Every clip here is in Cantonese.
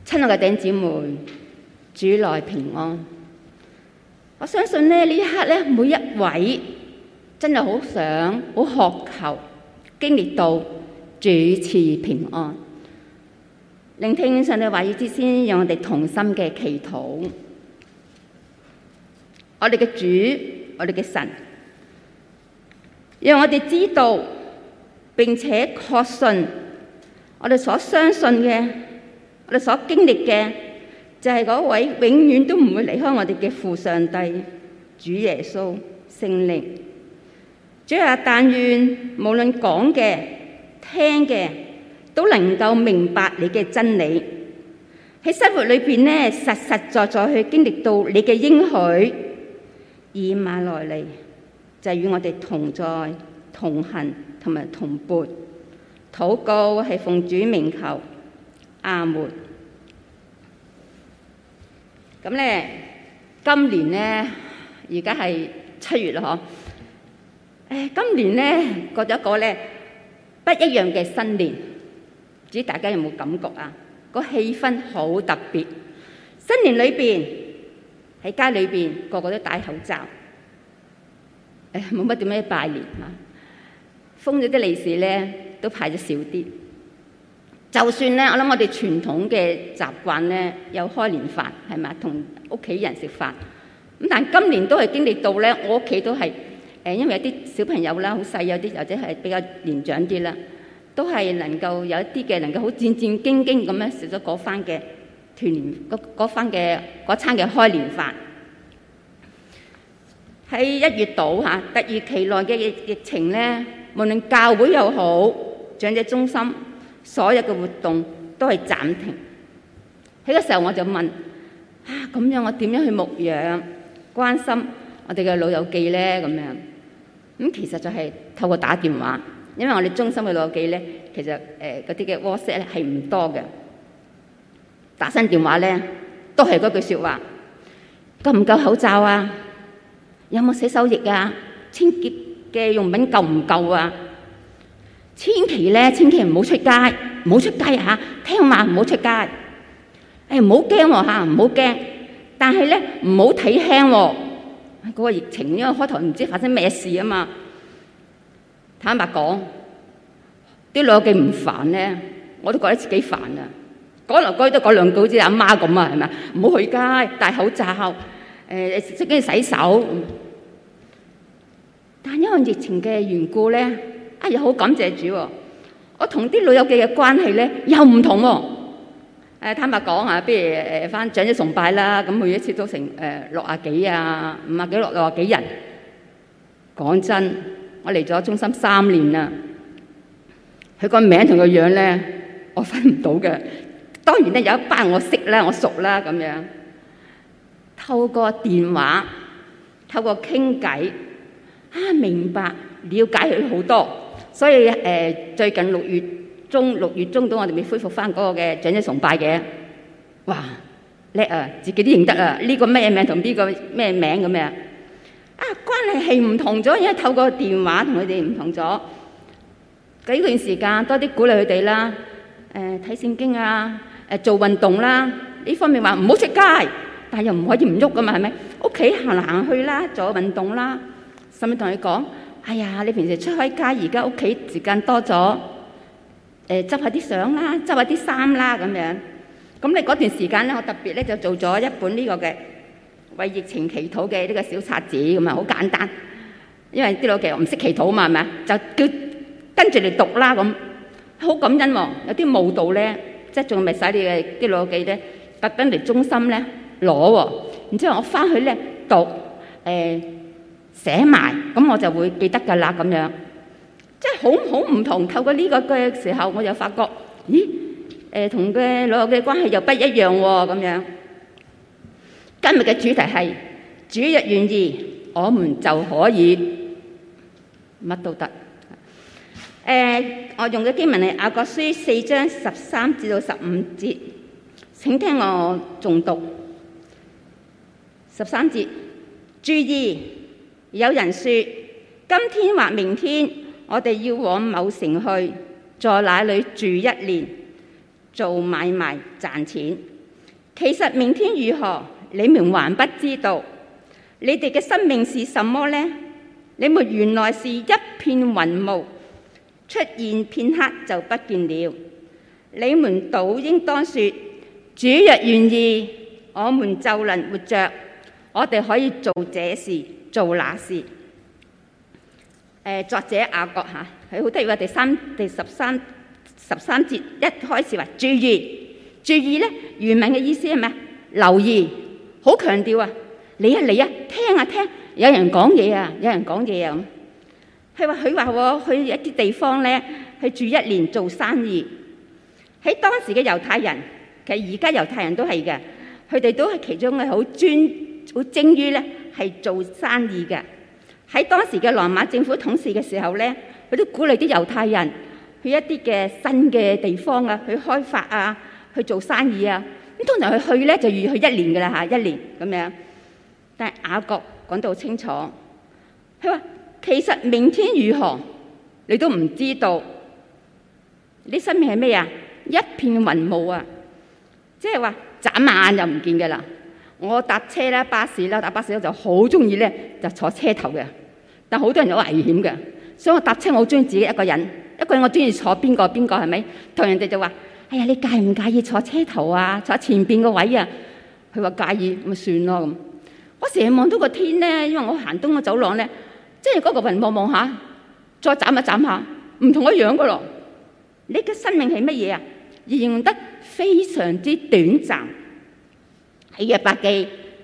親愛嘅弟兄姊妹，主內平安。我相信呢一刻咧，每一位真係好想、好渴求經歷到主賜平安。聆聽上帝話語之先，讓我哋同心嘅祈禱。我哋嘅主，我哋嘅神，讓我哋知道並且確信，我哋所相信嘅，我哋所經歷嘅，就係嗰位永遠都唔會離開我哋嘅父上帝、主耶穌、聖靈。主啊，但願無論講嘅、聽嘅，都能夠明白你嘅真理，喺生活裏邊呢，實實在在去經歷到你嘅應許，以馬內利就與我哋同在、同行同埋同伴。禱告係奉主名求，阿門。咁咧，今年咧，而家係7月啦，今年咧過咗一個咧不一樣嘅新年，唔知大家有冇感覺啊？個氣氛好特別。新年裏邊喺街裏邊個個都戴口罩，冇乜點樣拜年嚇，封咗啲利是咧都派咗少啲。就算咧，我諗我哋傳統嘅習慣咧有開年飯係咪，同屋企人食飯。咁但係今年都係經歷到咧，我屋企都係因為有啲小朋友啦，好細，有啲或者係比較年長啲啦，都係能夠有一啲嘅能夠好戰戰兢兢咁樣食咗嗰番嘅團年嗰餐嘅開年飯。喺1月度嚇，突如其來嘅疫情咧，無論教會又好，長者中心，所有嘅活動都係暫停。喺個時候我就問：咁樣我點樣去牧養、關心我哋嘅老友記咧？咁樣咁其實就係透過打電話，因為我哋中心嘅老友記咧，其實嗰啲嘅 WhatsApp 咧係唔多嘅。打新電話咧，都係嗰句説話：夠唔夠口罩啊？有冇洗手液啊？清潔嘅用品夠唔夠啊？千祈唔好出街，唔好出街嚇！聽話唔好出街。唔好驚喎嚇，唔好驚。但係咧，唔好睇輕喎。嗰個疫情，因為開頭唔知發生咩事啊嘛。坦白講，啲老友記唔煩咧，我都覺得自己煩啊。講來講去都講兩句，好似阿媽咁啊，係咪？唔好去街，戴口罩，識得洗手。但因為疫情嘅緣故咧，又好感謝主喎。我同啲老友記嘅關係咧又唔同喎。坦白講嚇，不如返長者崇拜啦，咁每一次都成60幾啊，50幾60幾人。講真，我嚟咗中心3年啦，佢個名同個樣咧，我分唔到嘅。當然咧，有一班我識啦，我熟啦咁樣。透過電話，透過傾偈，明白了解佢好多。所以最近6月中到我哋未恢復翻嗰個嘅長者崇拜嘅，哇叻啊！自己都認得啊，呢個咩名同呢個咩名咁樣。關係係唔同咗，因為透過電話同佢哋唔同咗。幾段時間多啲鼓勵佢哋啦，睇聖經啊，做運動啦。呢方面話唔好出街，但係又唔可以唔喐噶嘛，係咪？屋企行嚟行去啦，做運動啦。甚至同佢講：哎呀，你平時出開街，而家屋企時間多咗，執下啲相啦，執下啲衫啦咁樣。咁你嗰段時間咧，我特別咧就做咗一本呢個嘅為疫情祈禱嘅呢個小冊子咁啊，好簡單。因為啲老友記唔識祈禱嘛，係咪啊？就叫跟住嚟讀啦咁，好感恩喎。有啲慕道咧，即係仲未使你嘅啲老友記咧，特登嚟中心咧攞喎。然之後我翻去咧讀，寫埋，咁我就會記得㗎啦咁樣。即係好唔同。透過呢個嘅時候，我就發覺，同嘅老友嘅關係又不一樣喎咁樣。今日嘅主題係主若願意，我們就可以乜都得。我用嘅經文係雅各書4章13至到15節，請聽我誦讀。13節，注意，有人說，今天或明天，我哋要往某城去，在那裡住1年，做買賣賺錢， 其實明天如何，你們還不知道。你哋嘅生命是什麼呢？你們原來是一片雲霧，出現片刻就不見了。你們倒應當說：主若願意，我們就能活着，我哋可以做這事，做那事。作者雅各嚇，佢好得意話第十三節一開始話注意，注意咧，原文嘅意思係咩？留意，好強調啊！嚟啊嚟啊，聽啊聽，有人講嘢啊，有人講嘢啊咁。佢話去一啲地方咧，去住1年做生意。喺當時嘅猶太人，其實而家猶太人都係嘅，佢哋都係其中嘅好精於咧係做生意嘅。喺當時嘅羅馬政府統治嘅時候咧，佢都鼓勵啲猶太人去一啲嘅新嘅地方啊，去開發啊，去做生意啊。咁通常佢去咧就預去1年㗎啦嚇，1年咁樣。但係雅各講到清楚，佢話其實明天如何你都唔知道。你生命係咩啊？一片雲霧啊！即係話眨眼就唔見㗎啦。我搭車啦、巴士啦，搭巴士咧就好中意咧就坐車頭嘅，但好多人有危險嘅，所以我搭車我好中意自己一個人我中意坐邊個係咪？同人哋就話：哎呀，你介唔介意坐車頭啊？坐前邊個位啊？佢話介意，咁咪算咯咁。我成日望到個天咧，因為我行東嘅走廊咧，即係嗰個雲望下，再眨一眨下，唔同一樣噶咯。你嘅生命係乜嘢啊？形容得非常之短暫。喺約伯記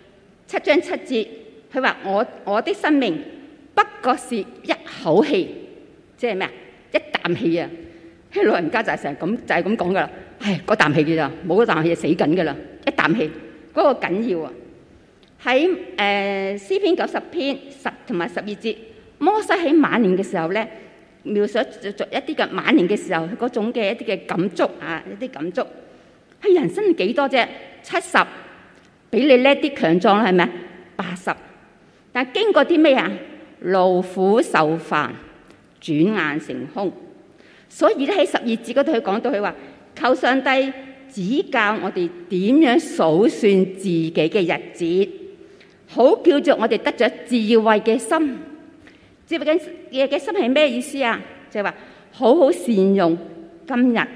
7章7節，佢話我的生命不過是一口氣，即係咩啊？一啖氣啊！啲老人家就係成日咁就係咁講噶啦。唉，嗰啖氣嘅咋，冇嗰啖氣就死緊噶啦，一啖氣嗰個緊要啊！喺詩篇90篇10同埋12節，摩西喺晚年嘅時候咧，描述一啲嘅晚年嘅時候嗰種嘅一啲嘅感觸啊，一啲感觸。佢人生幾多啫？70，比你叻啲強壯係咪？80，但係經過啲咩啊？勞苦受煩，轉眼成空。所以咧喺12節嗰度佢講到佢話：求上帝指教我哋點樣數算自己嘅日子，好叫做我哋得咗智慧嘅心。智慧嘅心係咩意思啊？就係話好好善用今日。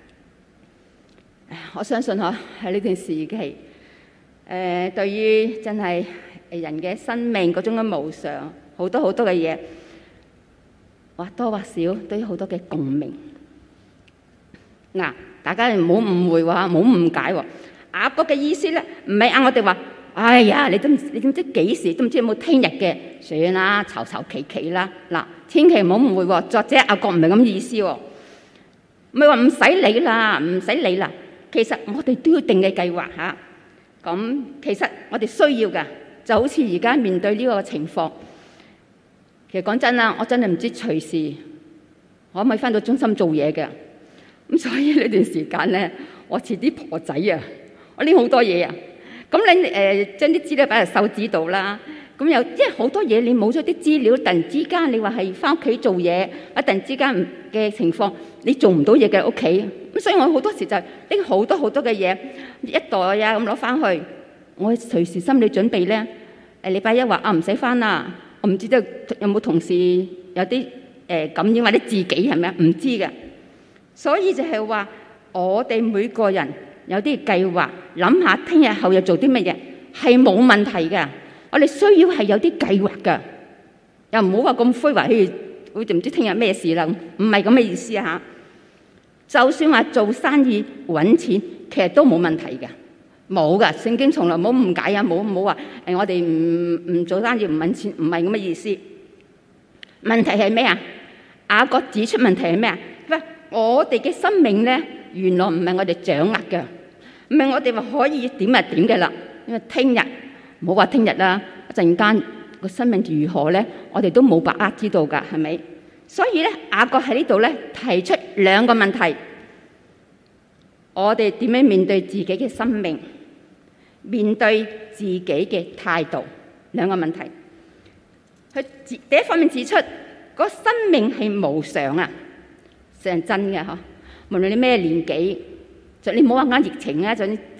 我相信喺呢段時期，對於真係人嘅生命嗰種嘅無常，好多嘅嘢，或多或少都有好多嘅共鳴。嗱，大家唔好誤會喎，唔好誤解喎。雅各嘅意思咧，唔係我哋話，哎呀，你都唔知幾時，都唔知有冇聽日嘅，算啦，籌期啦。嗱，千祈唔好誤會喎，作者雅各唔係咁意思喎，唔係話唔使理啦，唔使理啦。其實我哋都要定嘅計劃嚇。咁其實我哋需要嘅，就好似而家面對呢個情況。其實講真啦，我真係唔知隨時可唔可以翻到中心做嘢嘅。咁所以呢段時間咧，我似啲婆仔啊，我拎好多嘢啊。咁你將啲資料擺喺手指度啦。咁又即係好多嘢，你冇咗啲資料，突然之間你話係翻屋企做嘢，突然之間嘅情況，你做唔到嘢嘅屋企。咁所以我好多時就拎好多嘅嘢，一袋啊咁攞翻去。我隨時心理準備咧。禮拜一話唔使翻啦，我唔知道有冇同事有啲感染或者自己係咪啊？唔知嘅。所以就係話，我哋每個人有啲計劃，諗下聽日後日做啲乜嘢係冇問題嘅。我哋需要係有啲計劃㗎，又唔好話咁灰話，會唔知聽日咩事啦，唔係咁嘅意思嚇。就算話做生意揾錢，其實都冇問題嘅，冇㗎。聖經從來冇誤解啊，冇話我哋唔做生意唔揾錢，唔係咁嘅意思。問題係咩啊？雅各指出問題係咩啊？佢話我哋嘅生命咧，原來唔係我哋掌握嘅，唔係我哋話可以點就點嘅啦。因為聽日唔好話聽日啦，一陣間個生命如何咧，我哋都冇把握知道㗎，係咪？所以咧，雅各喺呢度咧提出兩個問題：我哋點樣面對自己嘅生命，面對自己嘅態度，兩個問題。佢第一方面指出，個生命係無常啊，成真嘅嗬。無論你咩年紀，就你唔好話啱疫情啊，就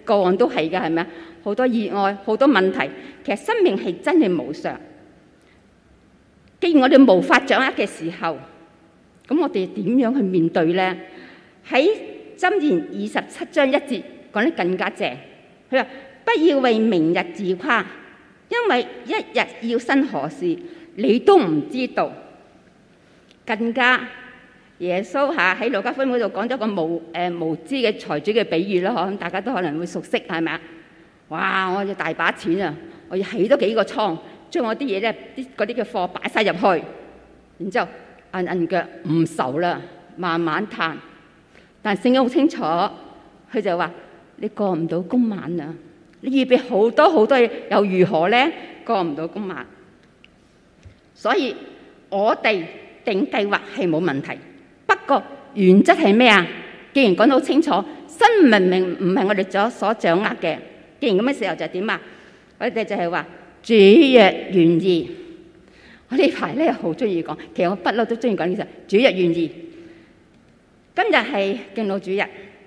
個案都係㗎，係咪啊？好多意外，好多問題，其實生命係真係無常。既然我哋無法掌握嘅時候，咁我哋點樣去面對呢？喺箴言27章1節講得更加正，佢話：不要為明日自誇，因為一日要生何事，你都唔知道。更加耶穌喺路加福音嗰度講咗個無知嘅財主嘅比喻啦，大家都可能會熟悉，係咪啊？哇！我有大把錢啊，我要起多幾個倉，將我啲嘢咧，嗰啲嘅貨擺晒入去，然之後硬腳唔愁啦，慢慢嘆。但聖經好清楚，佢就話：你過唔到公晚啊！你預備好多好多嘢，又如何咧？過唔到公晚。所以我哋定計劃係冇問題，不過原則係咩啊？既然講得好清楚，新文明唔係我哋所掌握嘅。既然咁嘅時候就點啊？我哋就係話主若願意。我呢排咧好中意講，其實我不嬲都中意講呢個主若願意。今日係敬老主日，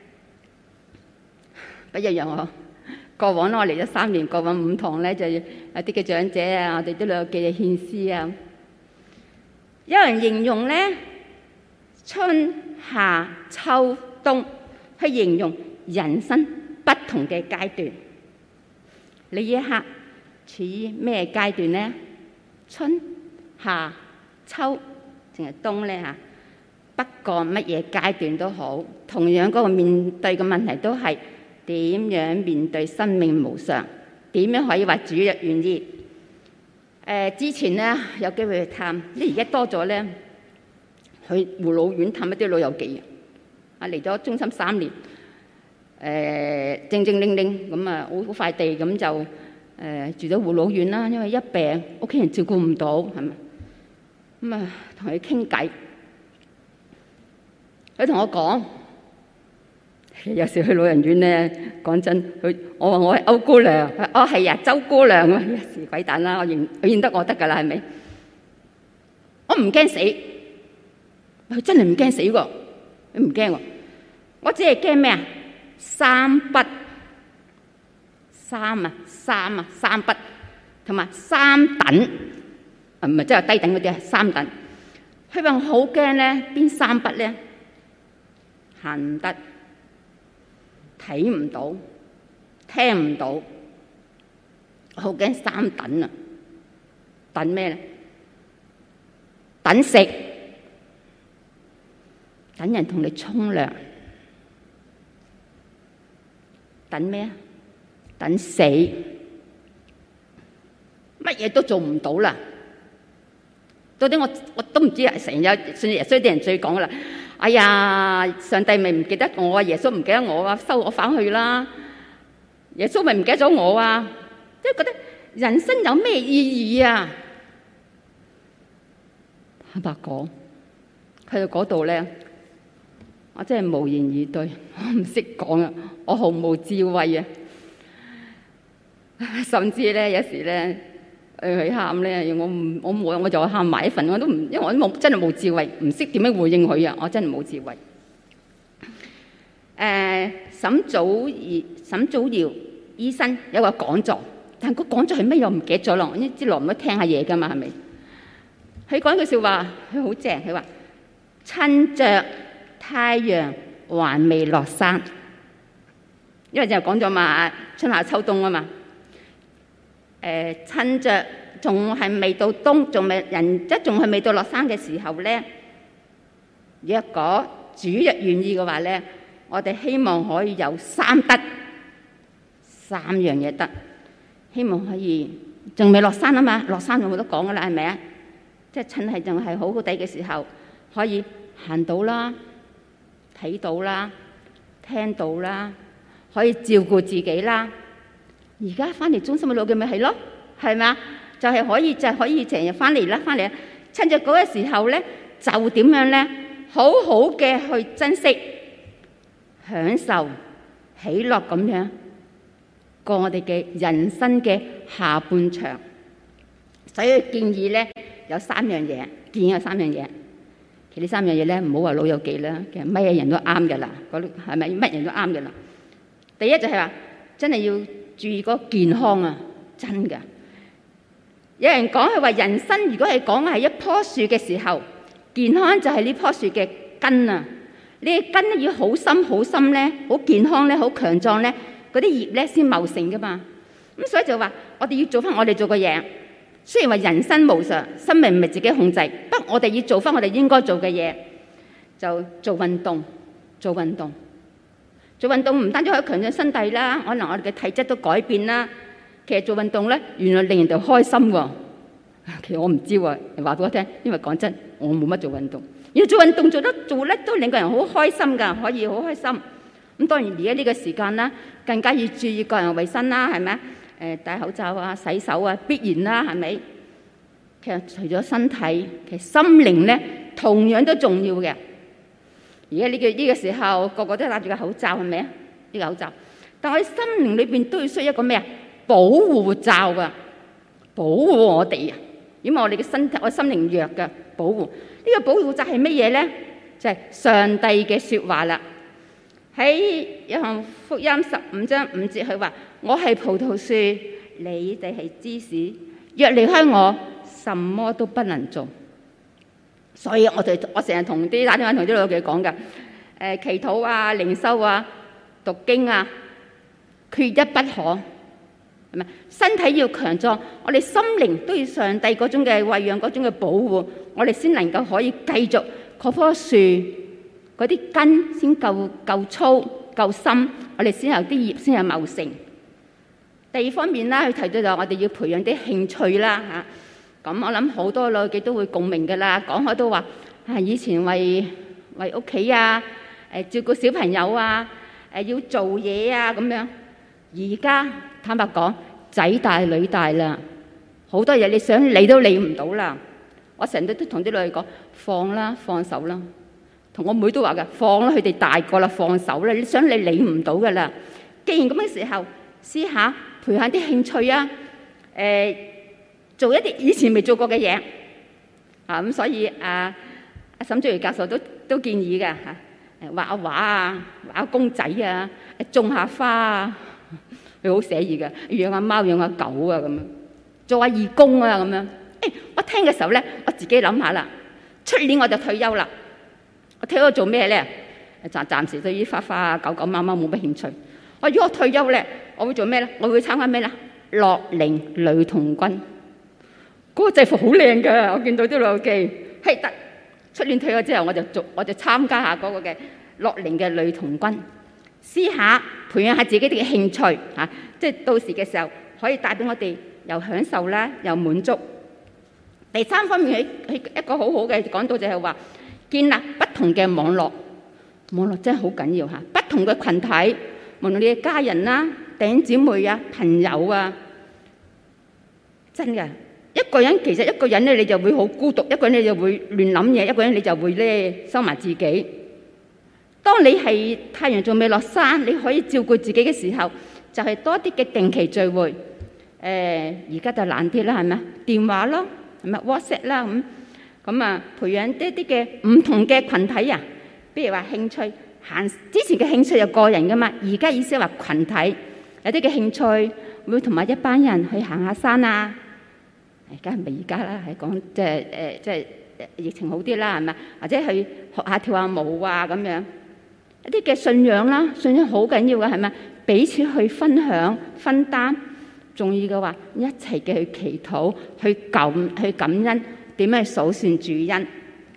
不一樣喎。過往我嚟咗3年，過往5堂咧就有啲嘅長者啊，我哋都有記嘅獻詩啊。有人形容咧春夏秋冬，去形容人生不同嘅階段。你呢一刻處於咩階段呢？春夏秋定係冬呢？嚇？不過乜嘢階段都好，同樣嗰個面對嘅問題都係點樣面對生命無常，點樣可以話主若願意。之前呢，有機會去探，而家多咗呢，去護老院探一啲老友記啊，嚟咗中心3年。正正令令咁啊，好快地咁就住咗護老院啦。因為一病，屋企人照顧唔到，係咪？咁啊，同佢傾偈，佢同我講，有時去老人院咧，講真，我話我係歐姑娘，哦係啊，周姑娘啊，是鬼蛋啦，佢認得我得㗎啦，係咪？我唔驚死，佢真係唔驚死喎，佢唔驚喎，我只係驚咩啊？三不，三不，同埋三等，唔係即係低等嗰啲啊，三等。佢話我好驚咧，邊三不咧？行唔得，睇唔到，聽唔到，好驚三等啊！等咩咧？等食，等人同你沖涼。等咩啊？等死，乜嘢都做唔到啦！到底我都唔知啊！成日信耶穌啲人最講噶啦，哎呀，上帝咪唔記得我啊，耶穌唔記得我啊，收我返去啦！耶穌咪唔記得咗我啊！即係覺得人生有咩意義啊？坦白講，去到嗰度咧，我真係無言以對，我唔識講啊！我毫無智慧啊！甚至咧，有時咧，佢喊咧，我就喊埋一份，我都唔，因為我都真係冇智慧，唔識點樣回應佢啊！我真係冇智慧。沈祖堯醫生有個講座，但個講座係咩又唔記得咗咯？我知落唔得聽下嘢㗎嘛，係咪？佢講句笑話，佢好正，佢話：趁着太陽還未落山，因為就講咗嘛，春夏秋冬啊嘛。趁着仲係未到冬，仲係未到落山嘅時候咧，若果主若願意嘅話咧，我哋希望可以有三得，三樣嘢得，希望可以仲未落山啊嘛，落山仲冇得講噶啦，係咪啊？即係趁係仲係好好地嘅時候，可以行到啦，睇到啦，聽到啦，可以照顧自己啦。而家翻嚟中心嘅老嘅咪係咯，係咪啊？就係可以成日翻嚟啦，翻嚟趁着嗰個時候咧，就點樣咧？好好嘅去珍惜、享受、喜樂咁樣過我哋嘅人生嘅下半場。所以建議咧有三樣嘢，建議有三樣嘢。其實呢三樣嘢咧，唔好話老友記啦，其實乜嘢人都啱嘅啦，係咪乜人都啱嘅啦？第一就係話真係要注意嗰個健康啊！真㗎。有人講佢話人生如果係講係一棵樹嘅時候，健康就係呢棵樹嘅根啊！你嘅根咧要好深好深咧，好健康咧，好強壯咧，嗰啲葉咧先茂盛噶嘛。咁所以就話我哋要做翻我哋做嘅嘢。雖然話人生無常，生命唔係自己控制，不過我哋要做翻我哋應該做嘅嘢，就做運動，做運動。做運動唔單止可以強壯身體啦，可能我哋嘅體質都改變啦。其實做運動咧，原來令人哋開心喎。其實我唔知喎，人話俾我聽，因為講真，我冇乜做運動。要做運動做咧，都令個人好開心㗎，可以好開心。咁當然而家呢個時間啦，更加要注意個人衞生啦，係咪啊？戴口罩啊、洗手啊，必然啦，係咪？其實除咗身體，其實心靈咧同樣都重要嘅。而家呢個時候，個個都戴住個口罩，係咪啊？呢個口罩，但我哋心靈裏邊都要需要一個咩啊？保護罩㗎，保護我哋啊！因為我哋嘅身體，我心靈弱嘅，保護呢個保護罩係乜嘢咧？就係上帝嘅説話啦。喺約翰福音15章5節，佢話：我係葡萄樹，你哋係枝子，若離開我，什麼都不能做。所以我成日同啲打電話同啲老友記講㗎，祈禱啊、靈修啊、讀經啊，缺一不可。係咪？身體要強壯，我哋心靈都要上帝嗰種嘅餵養，嗰種嘅保護，我哋先能夠可以繼續嗰棵樹嗰啲根先夠粗夠深，我哋先有啲葉先有茂盛。第二方面啦，佢提到就我哋要培養啲興趣啦嚇。咁我諗好多老友記都會共鳴㗎啦，講開都話以前為屋企啊，照顧小朋友啊，要做嘢啊咁樣。而家坦白講，仔大女大啦，好多嘢你想理都理唔到啦。我成日都同啲女講放啦，放手啦。同我妹都話㗎，放啦，佢哋大個啦，放手啦。你想你理唔到㗎啦。既然咁嘅時候，試下培養啲興趣啊，做一啲以前未做過嘅嘢啊。咁所以阿沈祖堯教授都建議㗎嚇，畫下畫啊，畫下公仔啊，種下花啊。佢好寫意㗎，養下貓養下狗啊咁樣，做下義工啊咁樣。我聽嘅時候咧，我自己諗下啦，出年我就退休啦。我退休做咩咧？暫時對於花花啊、狗狗、貓貓冇乜興趣。如果我退休咧，我會做咩咧？我會參加咩咧？樂齡女童軍嗰個制服好靚㗎，我見到啲老友記係得。出年退休之後，我就參加下嗰個嘅樂齡嘅女童軍。試下培養下自己嘅興趣嚇，即係到時嘅時候可以帶俾我哋又享受啦，又滿足。第三方面係一個好好嘅講到就係話建立不同嘅網絡，網絡真係好緊要嚇。不同嘅群體，無論你嘅家人啦、弟兄姊妹啊、朋友啊，真嘅一個人其實一個人咧你就會好孤獨，一個人你就會亂諗嘢，一個人你就會咧收埋自己。當你係太陽仲未落山，你可以照顧自己嘅時候，就係多啲嘅定期聚會。而家就難啲啦，係咪？電話咯，係咪 WhatsApp 啦咁啊？培養一啲嘅唔同嘅群體啊，比如話興趣行之前嘅興趣有個人噶嘛，而家意思係話群體有啲嘅興趣會同埋一班人去行下山啊。梗係唔係而家啦，係講即係疫情好啲啦，係咪？或者去學下跳下舞啊咁樣。一啲嘅信仰啦，信仰好緊要嘅係咪？彼此去分享、分擔，重要嘅話一齊嘅去祈禱、去感恩，點樣去數算主恩。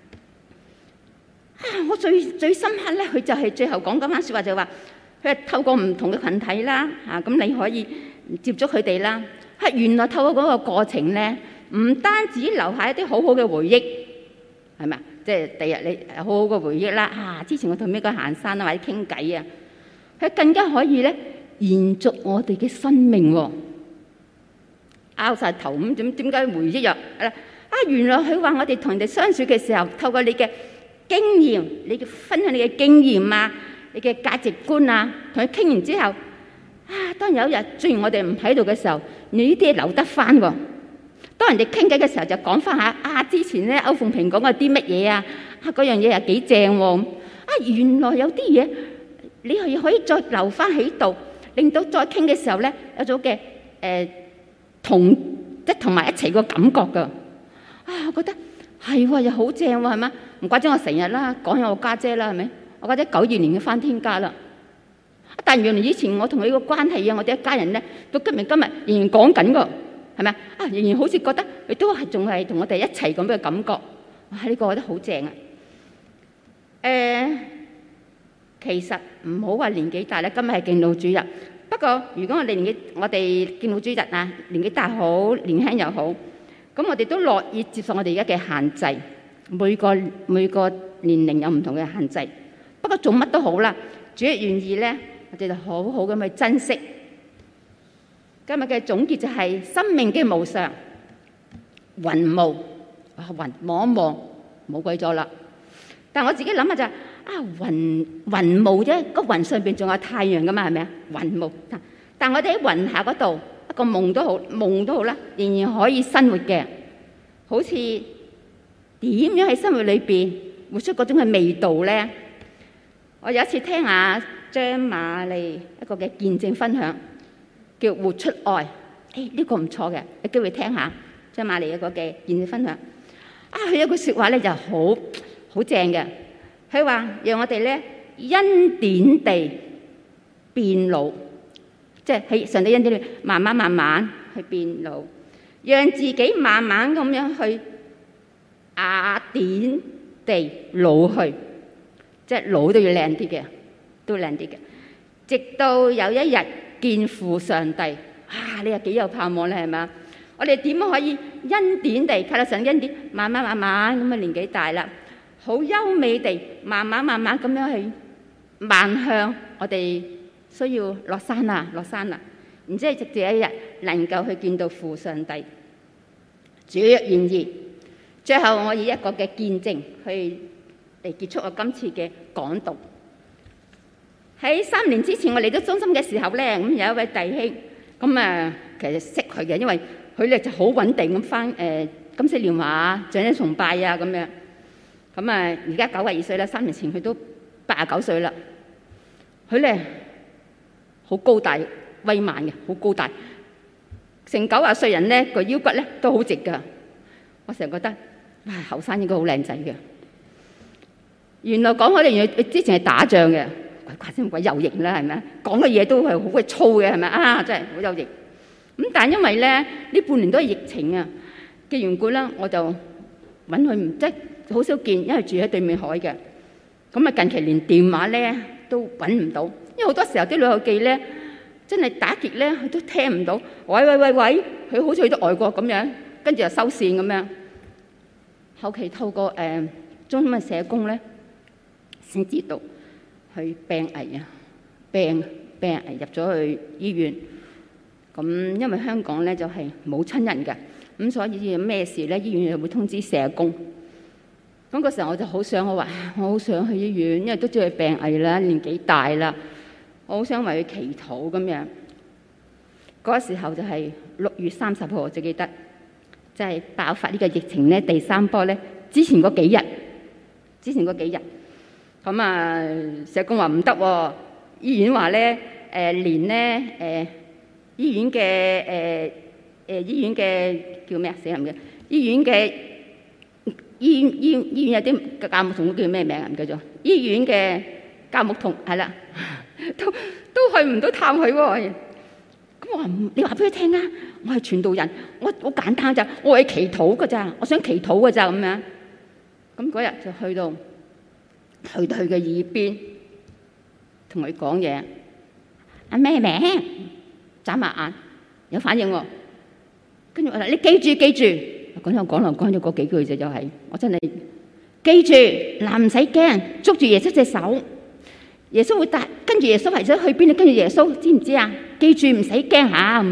我最深刻咧，佢就係最後講嗰番説話就話，佢係透過唔同嘅群體啦，咁你可以接觸佢哋啦。原來透過嗰個過程咧，唔單止留下一啲好好嘅回憶，係咪？即係第日你好好嘅回憶啦。之前我同邊個行山啊，或者傾偈啊，佢更加可以咧延續我哋嘅生命喎。拗晒頭咁點解回憶原來佢話我哋同人哋相處嘅時候，透過你嘅經驗，你嘅分享你嘅經驗啊，你嘅價值觀啊，同佢傾完之後，當有一日雖然我哋唔喺度嘅時候，你呢啲嘢留得翻喎。當人哋傾偈嘅時候，就講翻下之前咧歐鳳萍講過啲乜嘢啊，嗰樣嘢又幾正喎。原來有啲嘢你係可以再留翻喺度， 令到再傾嘅時候咧有種嘅同埋一齊個感覺㗎。我覺得係喎，又好正喎，係咪？唔怪之我成日啦講起我家姐啦，係咪？我家姐92年嘅返天家啦。但原來以前我同佢個關係啊，我哋一家人咧，到今日仍然講緊㗎，係咪啊？仍然好似覺得佢都係仲係同我哋一齊咁嘅感覺。呢個我覺得好正啊！其實唔好話年紀大啦，今日係敬老主日。不過如果我哋敬老主日啊，年紀大好，年輕又好，咁我哋都樂意接受我哋而家嘅限制。每個年齡有唔同嘅限制。不過做乜都好啦，主要願意咧，我哋就好好咁去珍惜。今日嘅總結就係生命嘅無常，雲霧，雲望一望冇鬼咗啦。但我自己諗下就係雲霧啫，個雲上邊仲有太陽噶嘛，係咪啊？雲霧，但我哋喺雲下嗰度一個夢都好啦，仍然可以生活嘅。好似點樣喺生活裏邊活出嗰種嘅味道咧？我有一次聽下張瑪莉一個嘅見證分享，叫活出愛。呢個唔錯嘅，有機會聽下張瑪莉一個嘅見證分享。佢有句説話咧就好正嘅，佢話讓我哋咧恩典地變老，即係喺上帝恩典裏慢慢去變老，讓自己慢慢咁樣去雅典地老去，即係老都要靚啲嘅，都靚啲嘅，直到有一日見父上帝。你又幾有盼望咧，係咪？我哋點樣可以恩典地靠得上恩典，慢慢咁年紀大啦，好優美地慢慢咁樣去邁向我哋需要落山啦，然之後直至有一日能夠去見到父上帝。主若願意，最後我以一個嘅見證去嚟結束我今次嘅講道。喺3年之前我嚟到中心嘅時候咧，咁有一位弟兄，咁其實識佢嘅，因為佢咧就好穩定咁返金色聯華長者崇拜啊咁樣。咁而家92歲啦，3年前佢都89歲啦。佢咧好高大威猛嘅，好高大，成90歲人咧個腰骨咧都好直㗎。我成日覺得後生應該好靚仔嘅。原來講開咧，佢之前係打仗嘅，鬼有型啦，係咪？講嘅嘢都係好鬼粗嘅，係咪？真係好有型。咁但係因為咧呢半年都係疫情啊嘅緣故啦，我就揾佢即係好少見，因為住喺對面海嘅。咁近期連電話咧都揾唔到，因為好多時候啲老友記咧真係打極咧，佢都聽唔到。喂，佢好似去咗外國咁樣，跟住就收線咁樣。後期透過中心嘅社工咧，先知道佢病危啊，病危入咗去醫院。咁因為香港咧就係冇親人嘅，咁所以有咩事咧，醫院就會通知社工。咁嗰時候我就好想，我好想去醫院，因為都知佢病危啦，年紀大啦，我好想為佢祈禱咁樣。嗰時候就係6月30號，我最記得，即係爆發呢個疫情咧第3波咧，之前嗰幾日，咁社工話唔得喎，醫院話咧連咧醫院嘅叫咩啊？死人嘅醫院嘅醫院有啲教牧童叫咩名啊？唔記得咗。醫院嘅教牧童係啦，都去唔到探佢喎。咁我話你話俾佢聽啊，我係傳道人，我好簡單咋，我係祈禱㗎咋，我想祈禱㗎咋咁樣。咁嗰日就去到佢嘅耳邊，同佢講嘢。咩名？眨下眼，有反應喎。跟住我話你記住，講咗嗰幾句啫，就係我真係記住嗱，唔使驚，捉住耶穌隻手，耶穌會帶，跟住耶穌係想去邊，你跟住耶穌，知唔知啊？記住唔使驚嚇。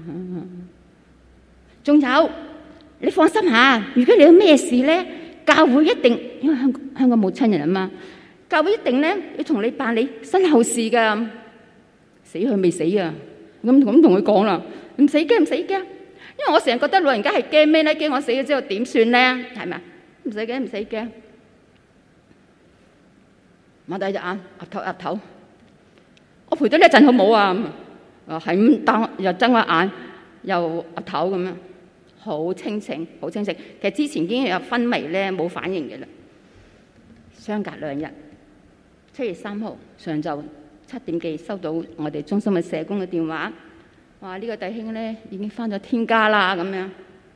仲有你放心下，如果你有咩事咧，教會一定，因為香港冇親人啊嘛，教會一定咧要同你辦理身後事㗎。死佢未死啊！咁同佢講啦，唔使驚，因為我成日覺得老人家係驚咩咧？驚我死咗之後點算咧？係咪？唔使驚。擘大隻眼，岌頭。 我陪咗呢一陣好冇啊？係咁瞪，又睜個眼，又岌頭咁樣，好清醒，好清醒。其實之前已經有昏迷咧，冇反應嘅啦。相隔2日，7月3號上晝7點幾收到我哋中心嘅社工嘅電話，話呢個弟兄咧已經返咗天家啦咁樣。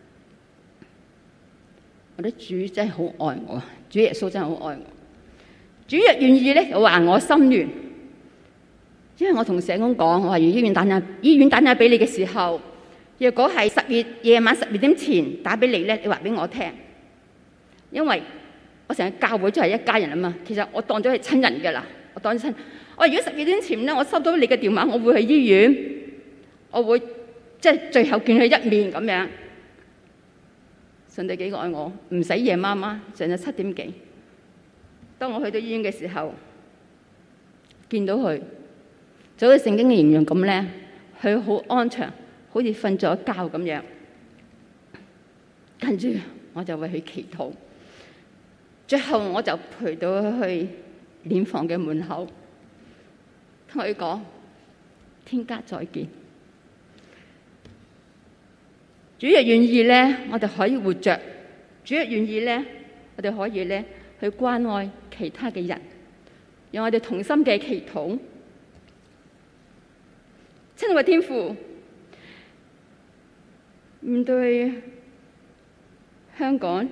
我覺得主真係好愛我，主耶穌真係好愛我。主若願意咧，又還我心願。因為我同社工講，我話如醫院打電話俾你嘅時候，若果係夜晚12點前打俾你咧，你話俾我聽。因為我成日教會就係一家人啊嘛，其實我當咗係親人㗎啦，我當咗親。我如果12點前咧，我收到你嘅電話，我會去醫院，我會即係最後見佢一面咁樣。上帝幾愛我，唔使夜媽媽，上晝7點幾。當我去到醫院嘅時候，見到佢，就好似聖經嘅形容咁咧，佢好安詳，好似瞓咗一覺咁樣。跟住我就為佢祈禱，最後我就陪到佢去殮房嘅門口，同佢講：天家再見。主若願意咧，我哋可以活着；主若願意咧，我哋可以咧去關愛其他嘅人，讓我哋同心嘅祈禱。親愛嘅天父，面對香港，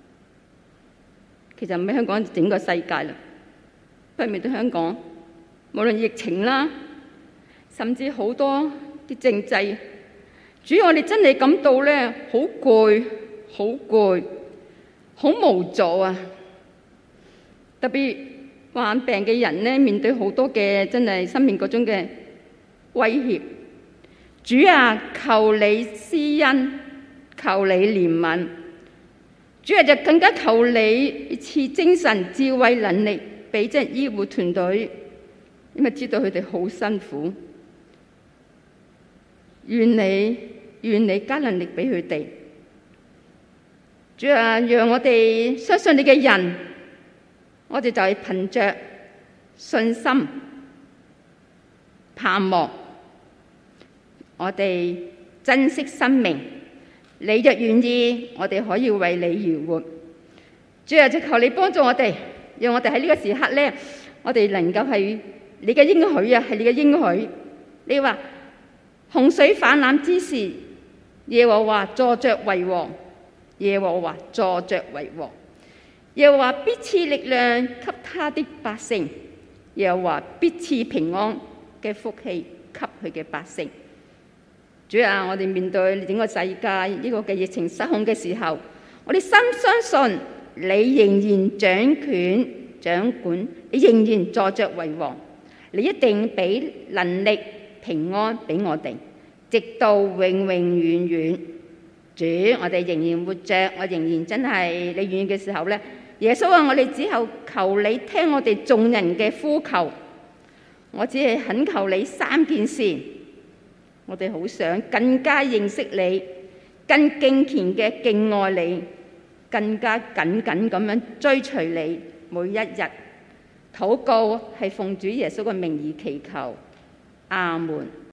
其實唔係香港，整個世界啦。不過面對香港，無論疫情啦，甚至好多啲政制。主要我哋真係感到咧好攰，好攰，好無助啊！特別患病嘅人咧，面對好多嘅真係生命嗰種嘅威脅。主啊，求你施恩，求你憐憫。主啊，就更加求你賜精神、智慧、能力俾即係醫護團隊，因為知道佢哋好辛苦。願你加能力俾佢哋。主啊，讓我哋相信你嘅人，我哋就係憑着信心、盼望，我哋珍惜生命。你若願意，我哋可以為你而活。主啊，就求你幫助我哋，讓我哋喺呢個時刻咧，我哋能夠係你嘅應許啊，係你嘅應許。你話洪水泛濫之時，耶和華坐着為王，耶和華坐着為王，耶和華必賜力量給他的百姓，耶和華必賜平安嘅福氣給佢嘅百姓。主啊，我哋面對整個世界呢個嘅疫情失控嘅時候，我哋深相信你仍然掌權掌管，你仍然坐着為王，你一定俾能力平安俾我哋，直到永永遠遠。主，我哋仍然活着，我仍然真係你願意嘅時候咧，耶穌啊，我哋只後求你聽我哋眾人嘅呼求，我只係懇求你3件事，我哋好想更加認識你，更敬虔嘅敬愛你，更加緊緊咁樣追隨你每一日。禱告係奉主耶穌嘅名義祈求，阿門。